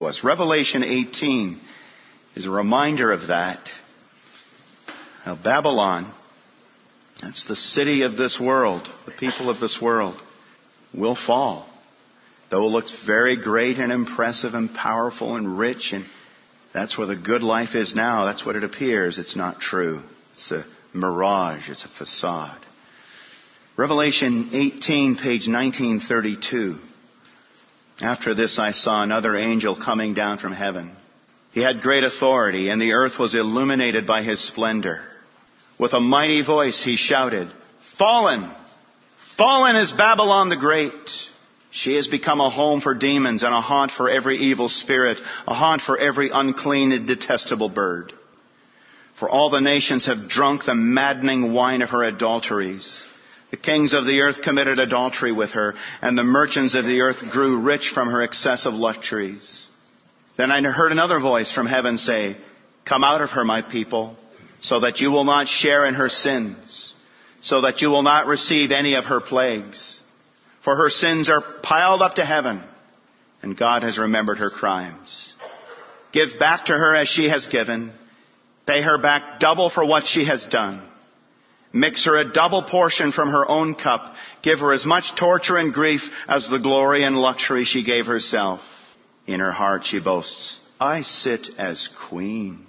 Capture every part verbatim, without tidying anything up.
Revelation eighteen is a reminder of that. Now, Babylon, that's the city of this world, the people of this world, will fall. Though it looks very great and impressive and powerful and rich, and that's where the good life is now, that's what it appears. It's not true. It's a mirage. It's a facade. Revelation eighteen, page nineteen thirty-two. After this I saw another angel coming down from heaven. He had great authority, and the earth was illuminated by his splendor. With a mighty voice he shouted, "Fallen! Fallen is Babylon the Great! She has become a home for demons and a haunt for every evil spirit, a haunt for every unclean and detestable bird. For all the nations have drunk the maddening wine of her adulteries. The kings of the earth committed adultery with her, and the merchants of the earth grew rich from her excessive luxuries." Then I heard another voice from heaven say, "Come out of her, my people, so that you will not share in her sins, so that you will not receive any of her plagues. For her sins are piled up to heaven, and God has remembered her crimes. Give back to her as she has given. Pay her back double for what she has done. Mix her a double portion from her own cup. Give her as much torture and grief as the glory and luxury she gave herself. In her heart she boasts, 'I sit as queen.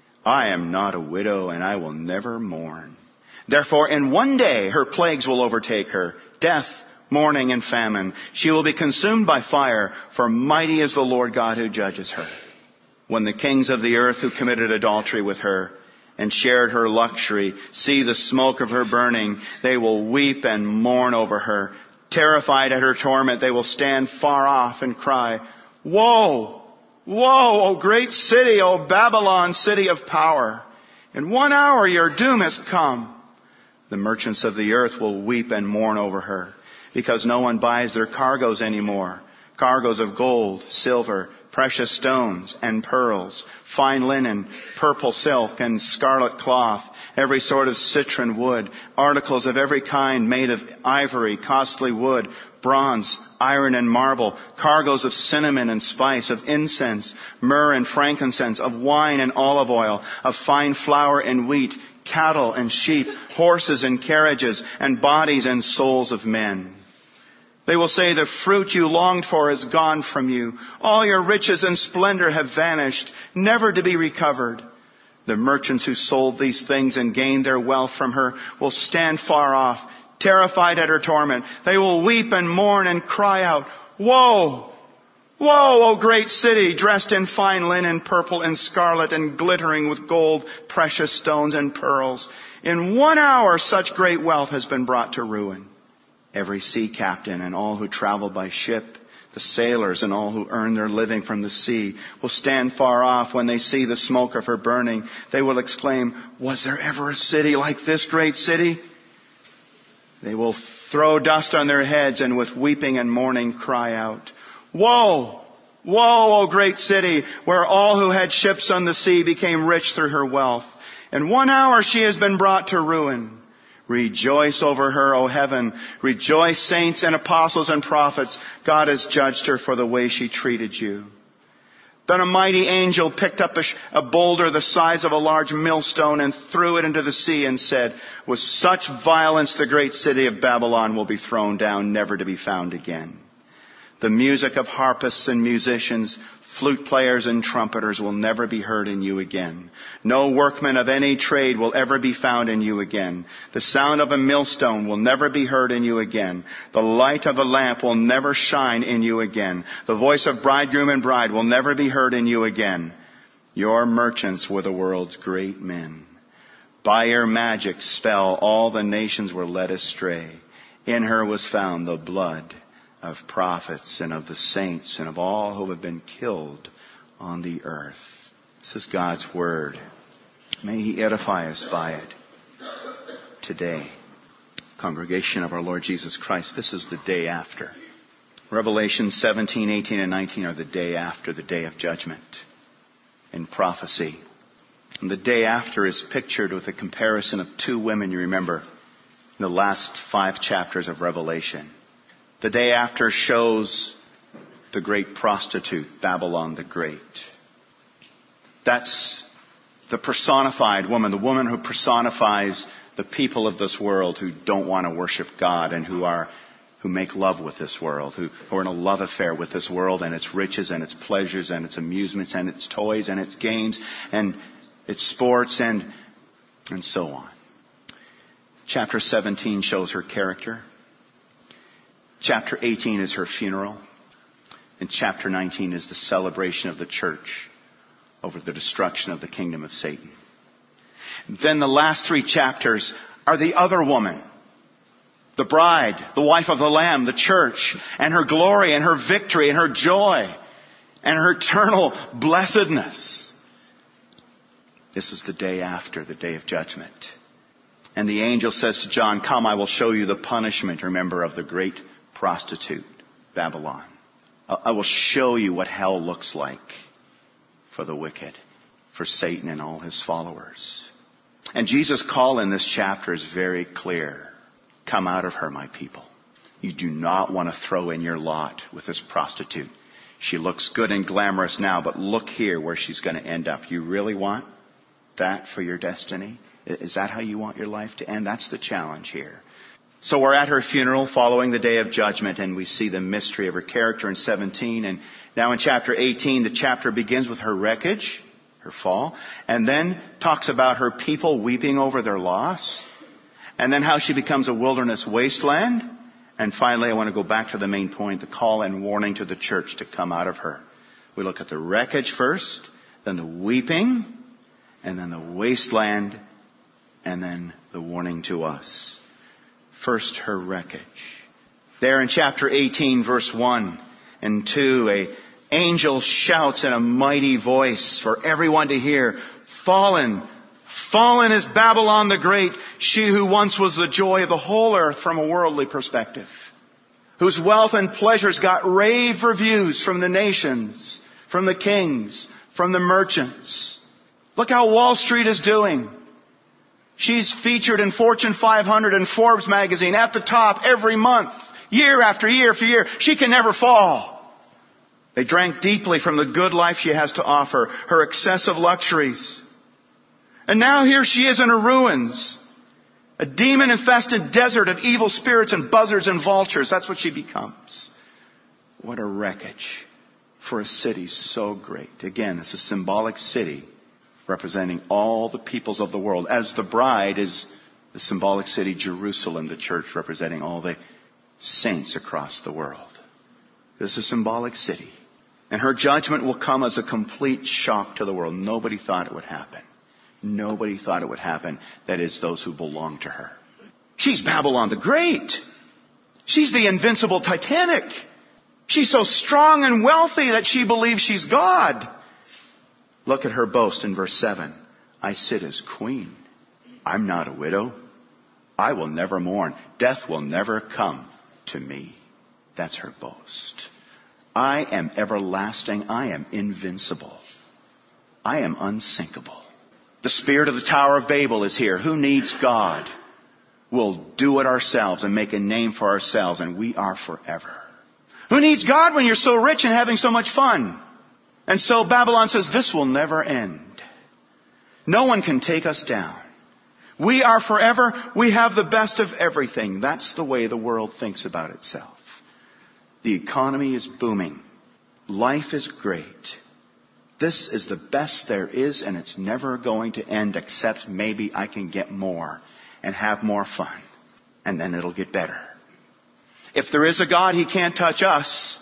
I am not a widow, and I will never mourn.' Therefore in one day her plagues will overtake her, death, mourning, and famine. She will be consumed by fire, for mighty is the Lord God who judges her. When the kings of the earth who committed adultery with her and shared her luxury see the smoke of her burning, they will weep and mourn over her. Terrified at her torment, they will stand far off and cry, 'Woe! Woe, O great city, O Babylon, city of power! In one hour your doom has come.' The merchants of the earth will weep and mourn over her, because no one buys their cargoes anymore. Cargoes of gold, silver, precious stones, and pearls, fine linen, purple silk, and scarlet cloth, every sort of citron wood, articles of every kind made of ivory, costly wood, bronze, iron, and marble, cargoes of cinnamon and spice, of incense, myrrh and frankincense, of wine and olive oil, of fine flour and wheat, cattle and sheep, horses and carriages, and bodies and souls of men. They will say, 'The fruit you longed for is gone from you. All your riches and splendor have vanished, never to be recovered.' The merchants who sold these things and gained their wealth from her will stand far off, terrified at her torment. They will weep and mourn and cry out, 'Woe! Woe, O great city, dressed in fine linen, purple and scarlet, and glittering with gold, precious stones, and pearls. In one hour such great wealth has been brought to ruin.' Every sea captain and all who travel by ship, the sailors and all who earn their living from the sea, will stand far off when they see the smoke of her burning. They will exclaim, 'Was there ever a city like this great city?' They will throw dust on their heads and with weeping and mourning cry out, 'Woe! Woe, O great city, where all who had ships on the sea became rich through her wealth. In one hour she has been brought to ruin. Rejoice over her, O heaven. Rejoice, saints and apostles and prophets. God has judged her for the way she treated you.' Then a mighty angel picked up a, sh- a boulder the size of a large millstone and threw it into the sea and said, 'With such violence the great city of Babylon will be thrown down, never to be found again. The music of harpists and musicians, flute players and trumpeters will never be heard in you again. No workman of any trade will ever be found in you again. The sound of a millstone will never be heard in you again. The light of a lamp will never shine in you again. The voice of bridegroom and bride will never be heard in you again. Your merchants were the world's great men. By your magic spell all the nations were led astray. In her was found the blood of prophets and of the saints and of all who have been killed on the earth.'" This is God's word. May He edify us by it today. Congregation of our Lord Jesus Christ, this is the day after. Revelation seventeen, eighteen, and nineteen are the day after the day of judgment in prophecy. And the day after is pictured with a comparison of two women, you remember, in the last five chapters of Revelation. The day after shows the great prostitute, Babylon the Great. That's the personified woman, the woman who personifies the people of this world who don't want to worship God and who are who make love with this world, who, who are in a love affair with this world and its riches and its pleasures and its amusements and its toys and its games and its sports and and so on. Chapter seventeen shows her character. Chapter eighteen is her funeral. And chapter nineteen is the celebration of the church over the destruction of the kingdom of Satan. Then the last three chapters are the other woman, the bride, the wife of the Lamb, the church, and her glory and her victory and her joy and her eternal blessedness. This is the day after the day of judgment. And the angel says to John, "Come, I will show you the punishment, remember, of the great prostitute, Babylon. I will show you what hell looks like for the wicked, for Satan and all his followers." And Jesus' call in this chapter is very clear. Come out of her, my people. You do not want to throw in your lot with this prostitute. She looks good and glamorous now, but look here where she's going to end up. You really want that for your destiny? Is that how you want your life to end? That's the challenge here. So we're at her funeral following the day of judgment, and we see the mystery of her character in seventeen. And now in chapter eighteen, the chapter begins with her wreckage, her fall, and then talks about her people weeping over their loss, and then how she becomes a wilderness wasteland. And finally, I want to go back to the main point, the call and warning to the church to come out of her. We look at the wreckage first, then the weeping, and then the wasteland, and then the warning to us. First, her wreckage. There in chapter eighteen, verse one and two, a angel shouts in a mighty voice for everyone to hear, "Fallen, fallen is Babylon the Great, she who once was the joy of the whole earth from a worldly perspective, whose wealth and pleasures got rave reviews from the nations, from the kings, from the merchants. Look how Wall Street is doing. She's featured in Fortune five hundred and Forbes magazine at the top every month, year after year after year. She can never fall." They drank deeply from the good life she has to offer, her excessive luxuries. And now here she is in her ruins, a demon-infested desert of evil spirits and buzzards and vultures. That's what she becomes. What a wreckage for a city so great. Again, it's a symbolic city representing all the peoples of the world, as the bride is the symbolic city Jerusalem, the church representing all the saints across the world. This is a symbolic city. And her judgment will come as a complete shock to the world. Nobody thought it would happen. Nobody thought it would happen. That is, those who belong to her. She's Babylon the Great. She's the invincible Titanic. She's so strong and wealthy that she believes she's God. Look at her boast in verse seven. "I sit as queen. I'm not a widow. I will never mourn. Death will never come to me." That's her boast. "I am everlasting. I am invincible. I am unsinkable. The spirit of the Tower of Babel is here. Who needs God? We'll do it ourselves and make a name for ourselves, and we are forever." Who needs God when you're so rich and having so much fun? And so Babylon says, this will never end. No one can take us down. We are forever. We have the best of everything. That's the way the world thinks about itself. The economy is booming. Life is great. This is the best there is, and it's never going to end, except maybe I can get more and have more fun. And then it'll get better. If there is a God, He can't touch us.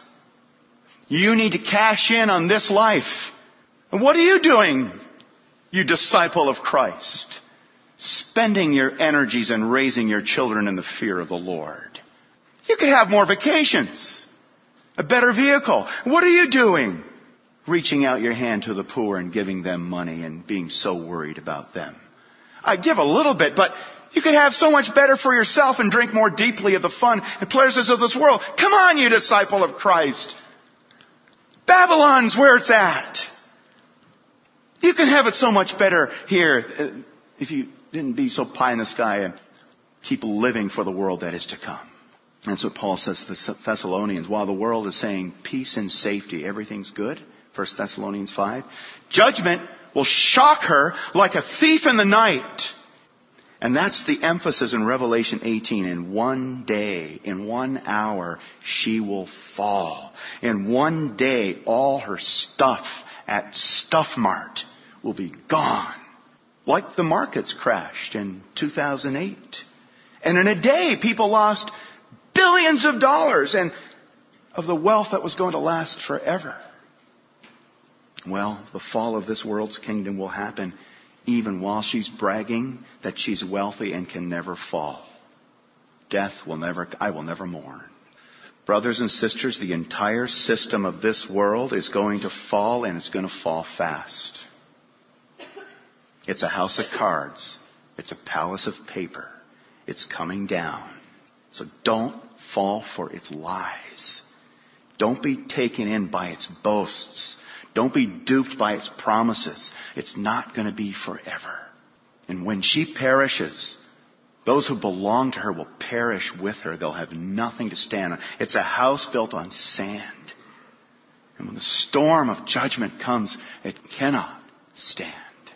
You need to cash in on this life. And what are you doing, you disciple of Christ? Spending your energies and raising your children in the fear of the Lord. You could have more vacations, a better vehicle. What are you doing? Reaching out your hand to the poor and giving them money and being so worried about them. I give a little bit, but you could have so much better for yourself and drink more deeply of the fun and pleasures of this world. Come on, you disciple of Christ. Babylon's where it's at. You can have it so much better here if you didn't be so pie in the sky and keep living for the world that is to come. That's what Paul says to the Thessalonians. While the world is saying peace and safety, everything's good, First Thessalonians five, judgment will shock her like a thief in the night. And that's the emphasis in Revelation eighteen. In one day, in one hour, she will fall. In one day, all her stuff at Stuff Mart will be gone. Like the markets crashed in two thousand eight. And in a day, people lost billions of dollars and of the wealth that was going to last forever. Well, the fall of this world's kingdom will happen even while she's bragging that she's wealthy and can never fall. Death will never, I will never mourn. Brothers and sisters, the entire system of this world is going to fall, and it's going to fall fast. It's a house of cards. It's a palace of paper. It's coming down. So don't fall for its lies. Don't be taken in by its boasts. Don't be duped by its promises. It's not going to be forever. And when she perishes, those who belong to her will perish with her. They'll have nothing to stand on. It's a house built on sand. And when the storm of judgment comes, it cannot stand.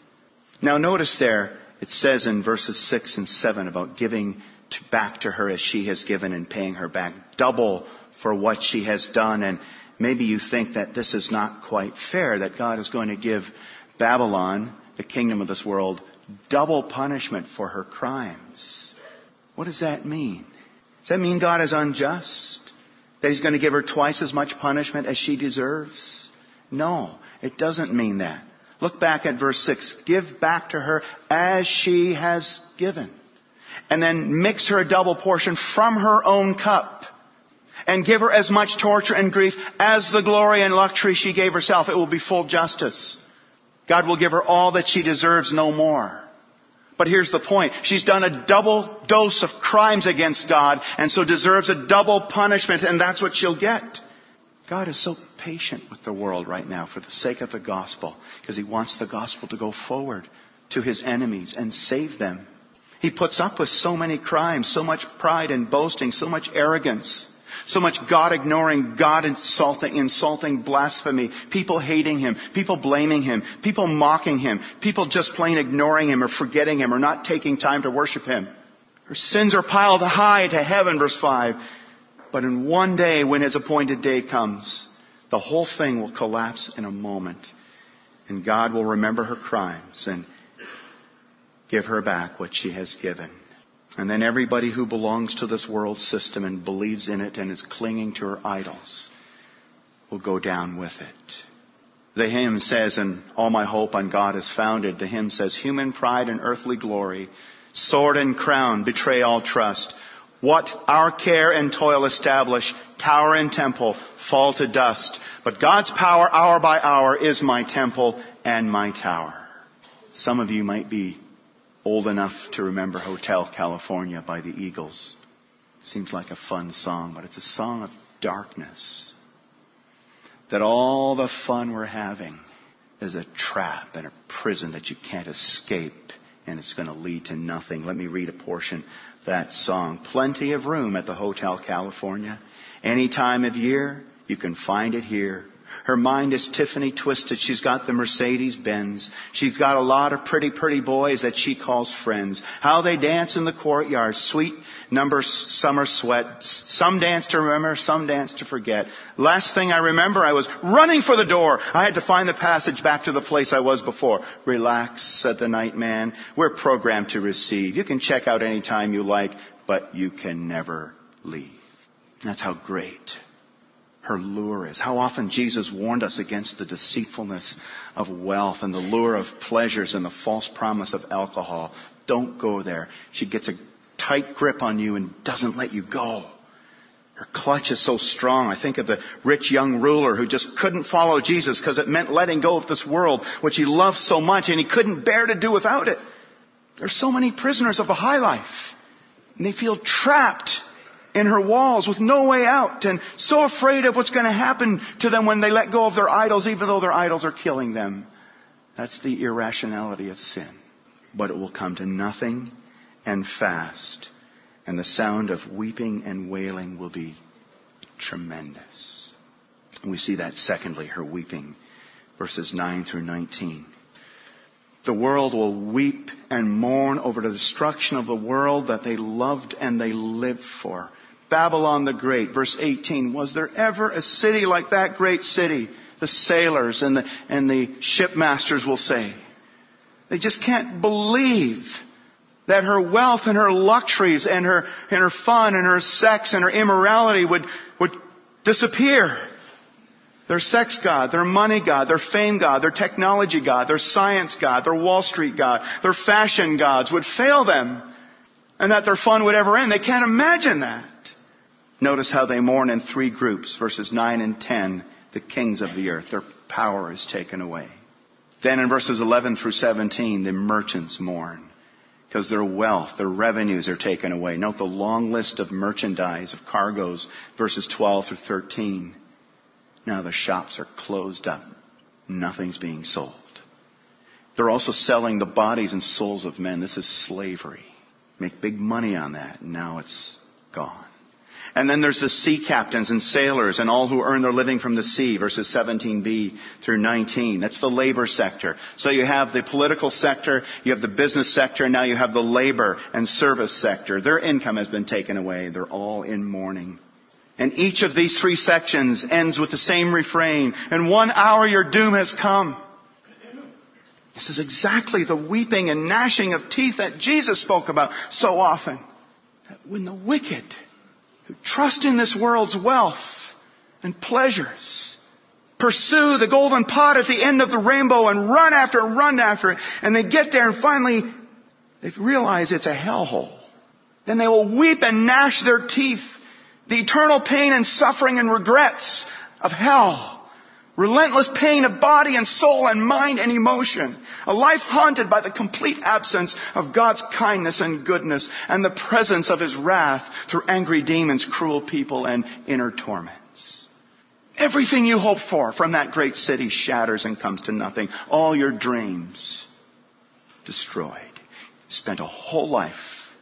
Now notice there, it says in verses six and seven about giving to, back to her as she has given and paying her back double for what she has done. And maybe you think that this is not quite fair, that God is going to give Babylon, the kingdom of this world, double punishment for her crimes. What does that mean? Does that mean God is unjust? That He's going to give her twice as much punishment as she deserves? No, it doesn't mean that. Look back at verse six. Give back to her as she has given. And then mix her a double portion from her own cup. And give her as much torture and grief as the glory and luxury she gave herself. It will be full justice. God will give her all that she deserves, no more. But here's the point. She's done a double dose of crimes against God, and so deserves a double punishment, and that's what she'll get. God is so patient with the world right now for the sake of the gospel, because He wants the gospel to go forward to His enemies and save them. He puts up with so many crimes, so much pride and boasting, so much arrogance. So much God ignoring, God insulting, insulting blasphemy, people hating Him, people blaming Him, people mocking Him, people just plain ignoring Him or forgetting Him or not taking time to worship Him. Her sins are piled high to heaven, verse five. But in one day, when His appointed day comes, the whole thing will collapse in a moment. And God will remember her crimes and give her back what she has given. And then everybody who belongs to this world system and believes in it and is clinging to her idols will go down with it. The hymn says, and all my hope on God is founded. The hymn says, human pride and earthly glory, sword and crown betray all trust. What our care and toil establish, tower and temple fall to dust. But God's power hour by hour is my temple and my tower. Some of you might be old enough to remember Hotel California by the Eagles. Seems like a fun song, but it's a song of darkness. That all the fun we're having is a trap and a prison that you can't escape, and it's going to lead to nothing. Let me read a portion of that song. Plenty of room at the Hotel California. Any time of year, you can find it here. Her mind is Tiffany twisted. She's got the Mercedes Benz. She's got a lot of pretty, pretty boys that she calls friends. How they dance in the courtyard. Sweet number summer sweats. Some dance to remember, some dance to forget. Last thing I remember, I was running for the door. I had to find the passage back to the place I was before. Relax, said the night man. We're programmed to receive. You can check out any time you like, but you can never leave. That's how great her lure is. How often Jesus warned us against the deceitfulness of wealth and the lure of pleasures and the false promise of alcohol. Don't go there. She gets a tight grip on you and doesn't let you go. Her clutch is so strong. I think of the rich young ruler who just couldn't follow Jesus because it meant letting go of this world, which he loved so much, and he couldn't bear to do without it. There's so many prisoners of the high life, and they feel trapped in her walls with no way out, and so afraid of what's going to happen to them when they let go of their idols, even though their idols are killing them. That's the irrationality of sin. But it will come to nothing and fast. And the sound of weeping and wailing will be tremendous. And we see that secondly, her weeping, verses nine through nineteen. The world will weep and mourn over the destruction of the world that they loved and they lived for. Babylon the Great, verse eighteen. Was there ever a city like that great city? The sailors and the, and the shipmasters will say. They just can't believe that her wealth and her luxuries and her, and her fun and her sex and her immorality would, would disappear. Their sex god, their money god, their fame god, their technology god, their science god, their Wall Street god, their fashion gods would fail them. And that their fun would ever end. They can't imagine that. Notice how they mourn in three groups, verses nine and ten. The kings of the earth, their power is taken away. Then in verses eleven through seventeen, the merchants mourn because their wealth, their revenues are taken away. Note the long list of merchandise, of cargoes, verses twelve through thirteen. Now the shops are closed up. Nothing's being sold. They're also selling the bodies and souls of men. This is slavery. Make big money on that. And now it's gone. And then there's the sea captains and sailors and all who earn their living from the sea, verses seventeen b through nineteen. That's the labor sector. So you have the political sector, you have the business sector, and now you have the labor and service sector. Their income has been taken away. They're all in mourning. And each of these three sections ends with the same refrain. In one hour your doom has come. This is exactly the weeping and gnashing of teeth that Jesus spoke about so often. That when the wicked who trust in this world's wealth and pleasures pursue the golden pot at the end of the rainbow and run after and run after it, and they get there and finally they realize it's a hellhole, then they will weep and gnash their teeth. The eternal pain and suffering and regrets of hell. Relentless pain of body and soul and mind and emotion. A life haunted by the complete absence of God's kindness and goodness and the presence of His wrath through angry demons, cruel people, and inner torments. Everything you hope for from that great city shatters and comes to nothing. All your dreams destroyed. You spent a whole life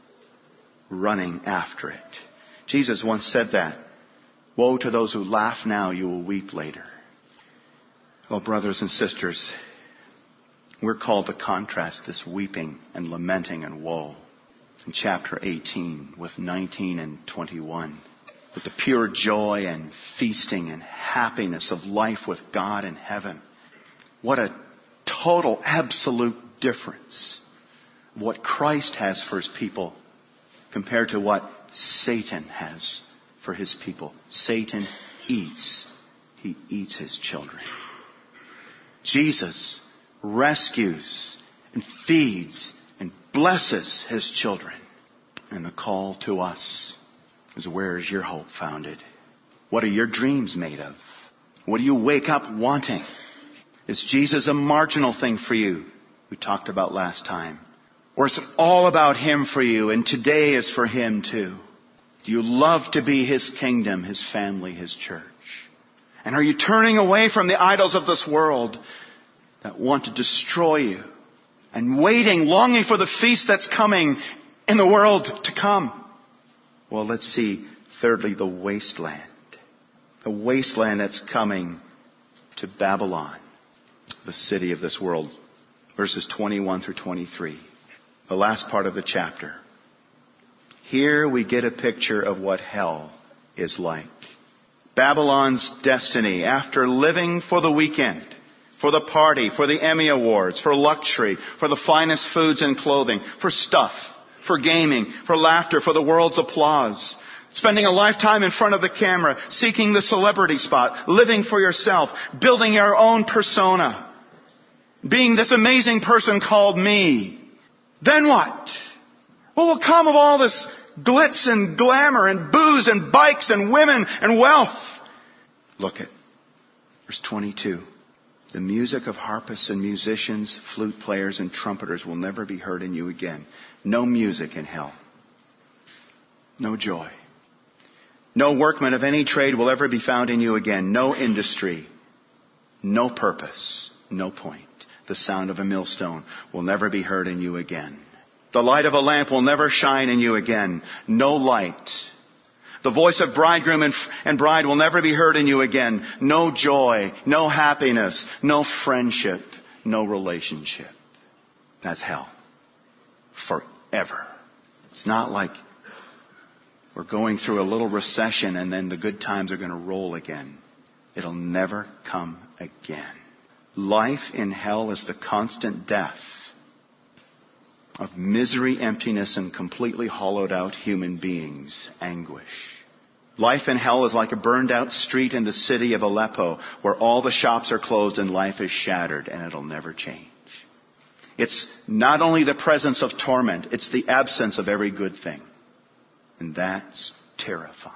running after it. Jesus once said that. Woe to those who laugh now, you will weep later. Oh, brothers and sisters, we're called to contrast this weeping and lamenting and woe in chapter eighteen with nineteen and twenty-one. With the pure joy and feasting and happiness of life with God in heaven. What a total, absolute difference. What Christ has for His people compared to what Satan has for his people. Satan eats. He eats his children. Jesus rescues and feeds and blesses His children. And the call to us is, where is your hope founded? What are your dreams made of? What do you wake up wanting? Is Jesus a marginal thing for you? We talked about last time. Or is it all about Him for you, and today is for Him too? Do you love to be His kingdom, His family, His church? And are you turning away from the idols of this world that want to destroy you? And waiting, longing for the feast that's coming in the world to come? Well, let's see, thirdly, the wasteland. The wasteland that's coming to Babylon, the city of this world. Verses twenty-one through twenty-three. The last part of the chapter. Here we get a picture of what hell is like. Babylon's destiny, after living for the weekend, for the party, for the Emmy Awards, for luxury, for the finest foods and clothing, for stuff, for gaming, for laughter, for the world's applause, spending a lifetime in front of the camera, seeking the celebrity spot, living for yourself, building your own persona, being this amazing person called me. Then what? What will come of all this glitz and glamour and booze and bikes and women and wealth? Look at verse twenty-two. The music of harpists and musicians, flute players and trumpeters will never be heard in you again. No music in hell. No joy. No workman of any trade will ever be found in you again. No industry. No purpose. No point. The sound of a millstone will never be heard in you again. The light of a lamp will never shine in you again. No light. The voice of bridegroom and, and bride will never be heard in you again. No joy, no happiness, no friendship, no relationship. That's hell. Forever. It's not like we're going through a little recession and then the good times are going to roll again. It'll never come again. Life in hell is the constant death of misery, emptiness, and completely hollowed out human beings' anguish. Life in hell is like a burned out street in the city of Aleppo where all the shops are closed and life is shattered, and it'll never change. It's not only the presence of torment, it's the absence of every good thing. And that's terrifying.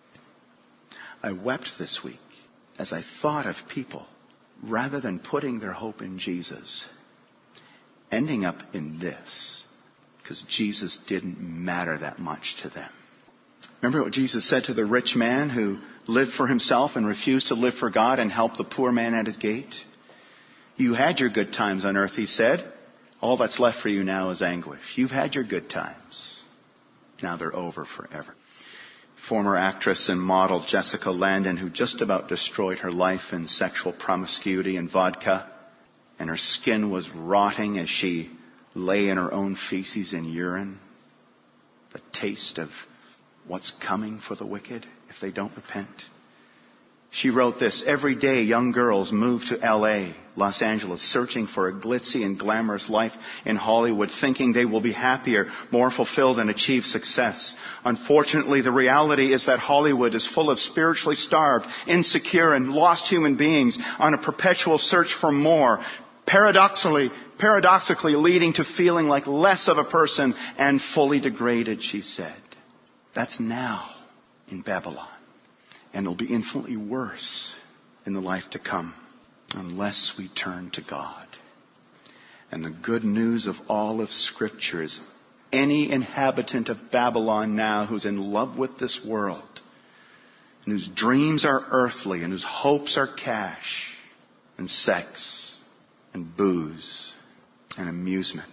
I wept this week as I thought of people, rather than putting their hope in Jesus, ending up in this, because Jesus didn't matter that much to them. Remember what Jesus said to the rich man who lived for himself and refused to live for God and help the poor man at his gate? You had your good times on earth, he said. All that's left for you now is anguish. You've had your good times. Now they're over forever. Former actress and model Jessica Landon, who just about destroyed her life in sexual promiscuity and vodka, and her skin was rotting as she lay in her own feces and urine. The taste of what's coming for the wicked if they don't repent. She wrote this: every day young girls move to L A, Los Angeles, searching for a glitzy and glamorous life in Hollywood, thinking they will be happier, more fulfilled, and achieve success. Unfortunately, the reality is that Hollywood is full of spiritually starved, insecure, and lost human beings on a perpetual search for more, paradoxically, paradoxically leading to feeling like less of a person and fully degraded, she said. That's now in Babylon. And it'll be infinitely worse in the life to come unless we turn to God. And the good news of all of Scripture is any inhabitant of Babylon now who's in love with this world and whose dreams are earthly and whose hopes are cash and sex and booze and amusement.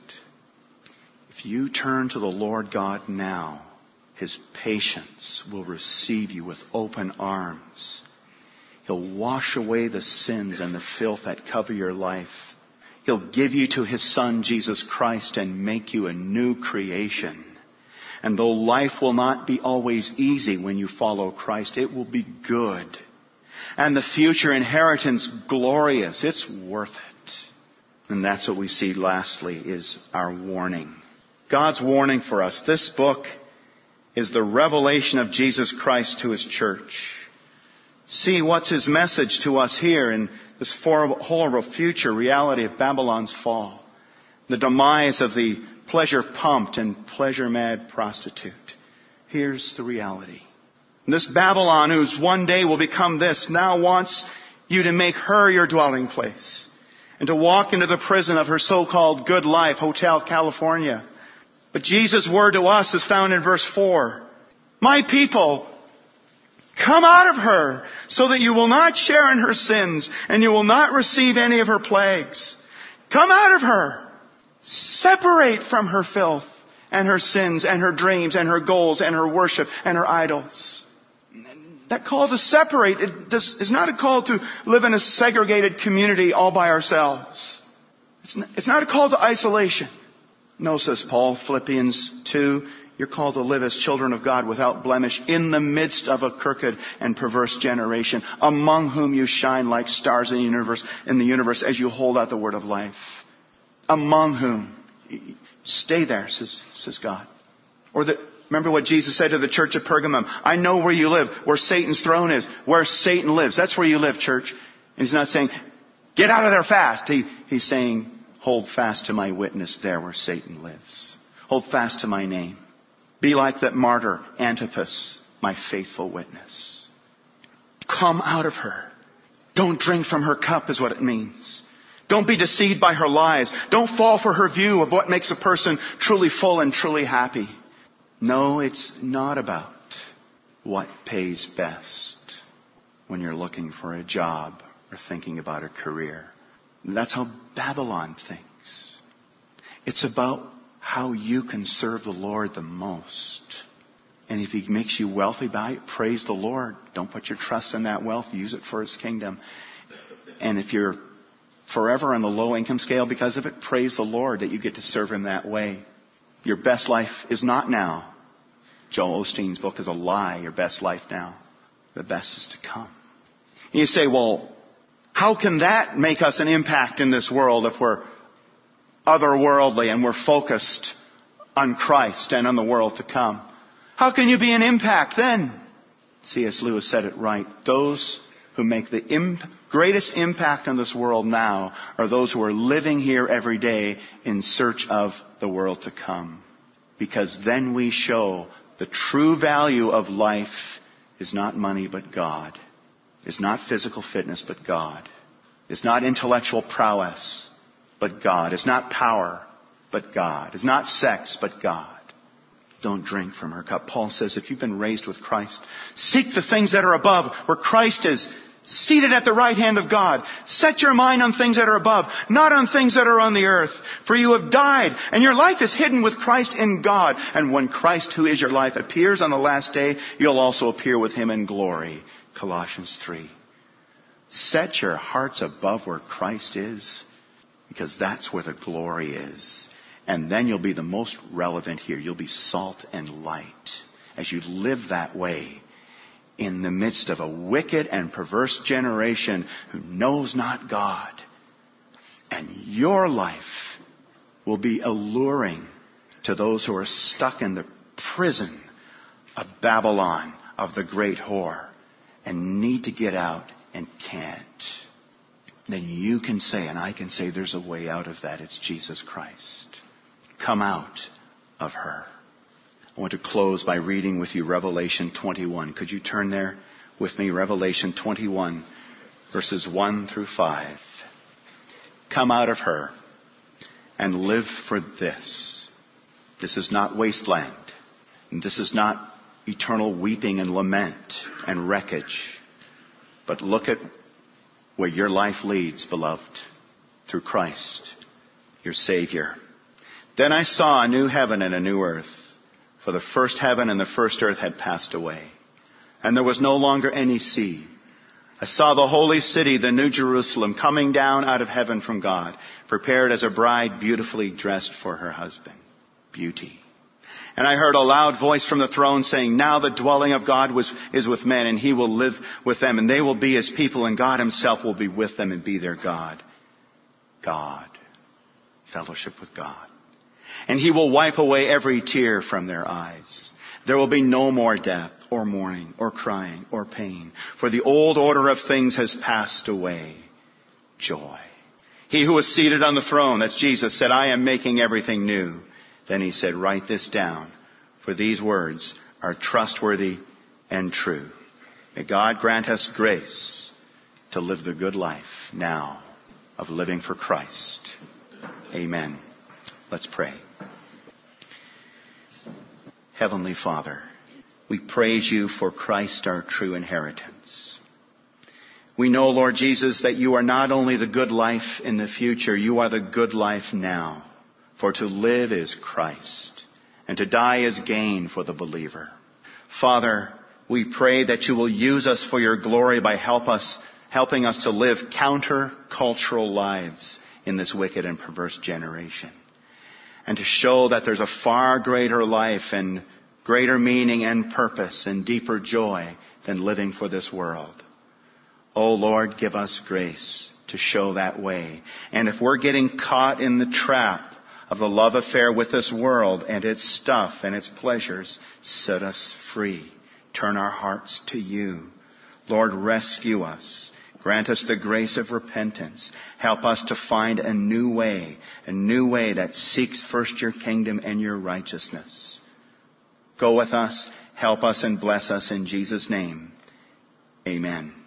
If you turn to the Lord God now, His patience will receive you with open arms. He'll wash away the sins and the filth that cover your life. He'll give you to His Son, Jesus Christ, and make you a new creation. And though life will not be always easy when you follow Christ, it will be good. And the future inheritance glorious. It's worth it. And that's what we see lastly is our warning. God's warning for us. This book is the revelation of Jesus Christ to His church. See, what's His message to us here in this horrible future reality of Babylon's fall? The demise of the pleasure-pumped and pleasure-mad prostitute. Here's the reality. This Babylon, who's one day will become this, now wants you to make her your dwelling place and to walk into the prison of her so-called good life, Hotel California. But Jesus' word to us is found in verse four. My people, come out of her so that you will not share in her sins and you will not receive any of her plagues. Come out of her. Separate from her filth and her sins and her dreams and her goals and her worship and her idols. That call to separate it does, is not a call to live in a segregated community all by ourselves. It's not, it's not a call to isolation. No, says Paul, Philippians two, you're called to live as children of God without blemish in the midst of a crooked and perverse generation, among whom you shine like stars in the universe, in the universe as you hold out the word of life. Among whom. Stay there, says, says God. Or the, remember what Jesus said to the church at Pergamum. I know where you live, where Satan's throne is, where Satan lives. That's where you live, church. And He's not saying, get out of there fast. He, he's saying, hold fast to my witness there where Satan lives. Hold fast to my name. Be like that martyr, Antipas, my faithful witness. Come out of her. Don't drink from her cup is what it means. Don't be deceived by her lies. Don't fall for her view of what makes a person truly full and truly happy. No, it's not about what pays best when you're looking for a job or thinking about a career. That's how Babylon thinks. It's about how you can serve the Lord the most. And if he makes you wealthy by it, praise the Lord. Don't put your trust in that wealth. Use it for his kingdom. And if you're forever on the low income scale because of it, praise the Lord that you get to serve him that way. Your best life is not now. Joel Osteen's book is a lie. Your best life now. The best is to come. And you say, well, how can that make us an impact in this world if we're otherworldly and we're focused on Christ and on the world to come? How can you be an impact then? C S Lewis said it right. Those who make the imp- greatest impact on this world now are those who are living here every day in search of the world to come. Because then we show the true value of life is not money but God. It's not physical fitness but God. It's not intellectual prowess but God. It's not power but God. It's not sex but God. Don't drink from her cup. Paul says if you've been raised with Christ, seek the things that are above, where Christ is seated at the right hand of God. Set your mind on things that are above, not on things that are on the earth. For you have died, and your life is hidden with Christ in God. And when Christ, who is your life, appears on the last day, you'll also appear with him in glory. Colossians three. Set your hearts above where Christ is, because that's where the glory is. And then you'll be the most relevant here. You'll be salt and light as you live that way in the midst of a wicked and perverse generation who knows not God. And your life will be alluring to those who are stuck in the prison of Babylon, of the great whore, and need to get out and can't. Then you can say, and I can say, there's a way out of that. It's Jesus Christ. Come out of her. I want to close by reading with you Revelation twenty-one. Could you turn there with me? Revelation twenty-one, verses one through five. Come out of her and live for this. This is not wasteland. And this is not eternal weeping and lament and wreckage. But look at where your life leads, beloved, through Christ, your Savior. Then I saw a new heaven and a new earth, for the first heaven and the first earth had passed away, and there was no longer any sea. I saw the holy city, the new Jerusalem, coming down out of heaven from God, prepared as a bride beautifully dressed for her husband. Beauty. And I heard a loud voice from the throne saying, now the dwelling of God was, is with men, and he will live with them, and they will be his people, and God himself will be with them and be their God. God. Fellowship with God. And he will wipe away every tear from their eyes. There will be no more death, or mourning, or crying, or pain, for the old order of things has passed away. Joy. He who was seated on the throne, that's Jesus, said, I am making everything new. Then he said, write this down, for these words are trustworthy and true. May God grant us grace to live the good life now of living for Christ. Amen. Let's pray. Heavenly Father, we praise you for Christ, our true inheritance. We know, Lord Jesus, that you are not only the good life in the future, you are the good life now. For to live is Christ, and to die is gain for the believer. Father, we pray that you will use us for your glory by help us, helping us to live counter-cultural lives in this wicked and perverse generation. And to show that there's a far greater life and greater meaning and purpose and deeper joy than living for this world. Oh Lord, give us grace to show that way. And if we're getting caught in the trap of the love affair with this world and its stuff and its pleasures, set us free. Turn our hearts to you. Lord, rescue us. Grant us the grace of repentance. Help us to find a new way, a new way that seeks first your kingdom and your righteousness. Go with us, help us, and bless us in Jesus' name. Amen.